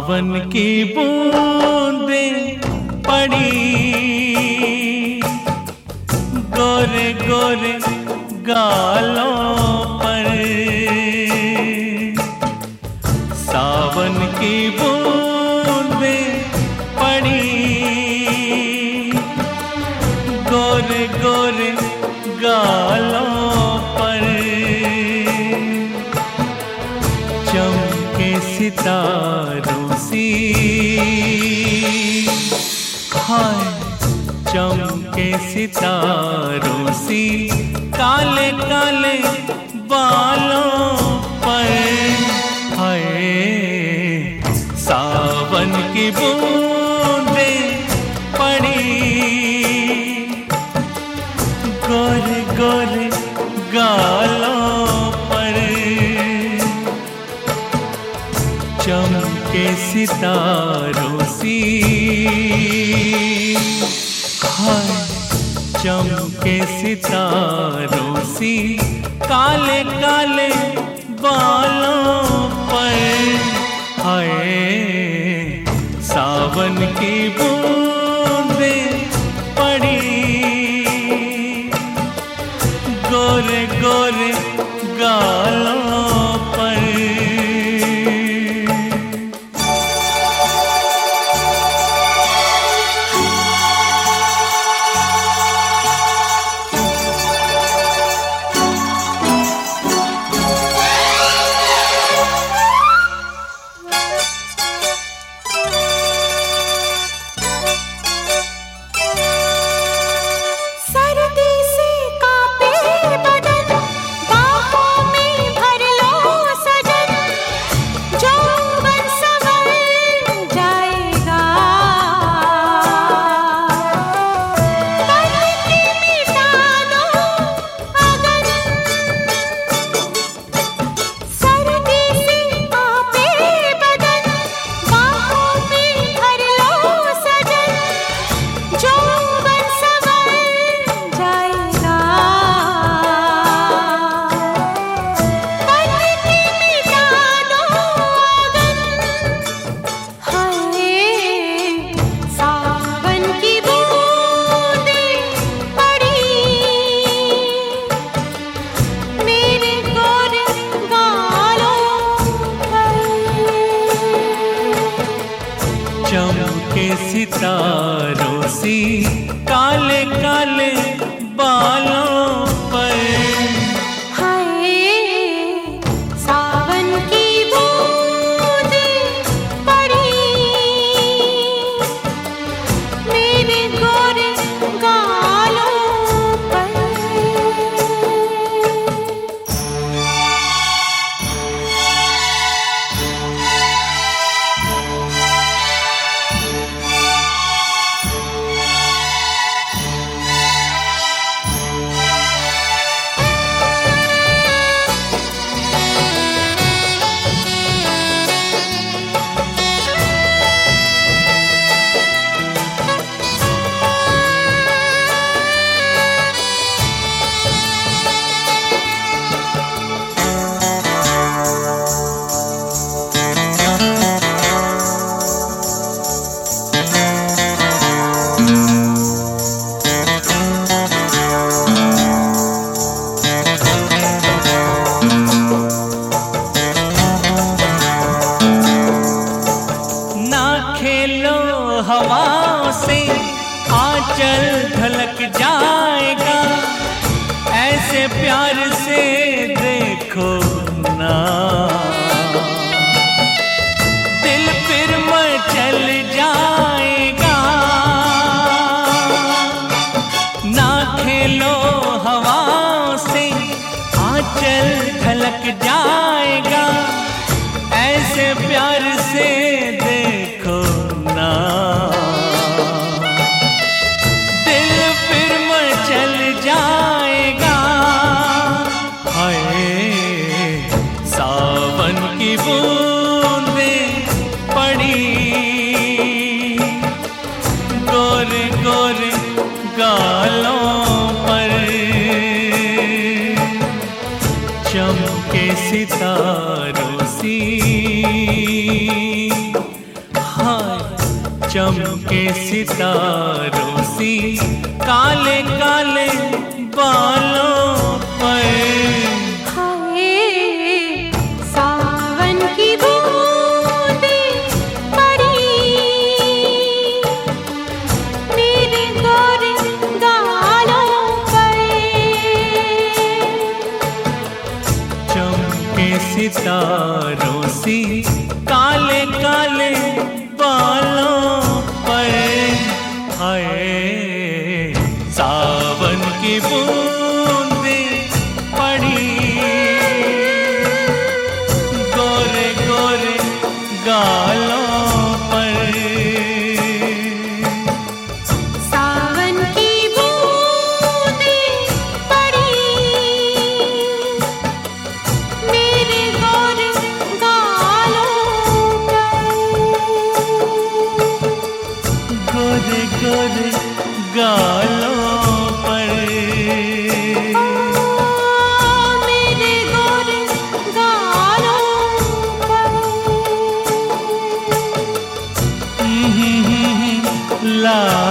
सावन की बूंदें पड़ी गोरे गोरे गालों पर। सावन की बूंदें पड़ी गोरे गोरे गालों पर। चमके सितारों सी हाय चमके सितारों सी काले काले बालों पर। हाय सावन की बूंदें पड़ी गोरे गोरे गालों पर। चमके सितारों सी हाय चमके सितारों सी काले काले बालों पर। हाय सावन की बूंदें पड़ी गोरे गोरे गालों पर। चमके सितारों सी काले काले बालों पर। हाय सावन की बूंदें पड़ी मेरे गोरे गालों पर। हवाओं से आंचल ढलक जाएगा ऐसे प्यार से देखो ना। दिल फिर मचल जाएगा ना खेलो हवाओं से आंचल ढलक जाएगा ऐसे प्यार से देखो ना। दिल फिर मचल जाएगा। हाय सावन की बूंदें पड़ी गोरे गोरे गालों पर। चमके सितारों सी हाय चमके सितारों सी काले काले बालों पर। हाय सावन की बूंदें पड़ी मेरे गोरे गालों पर। चमके सितारों सी काले काले बालों पर। हाय सावन की बूंदें पड़ी गोरे गोरे गालों पर। सावन की बूंदें पड़ी मेरे गोरे गालों पर। गोरे गोरे गालों पर। मेरे गोरे गालों पर। ला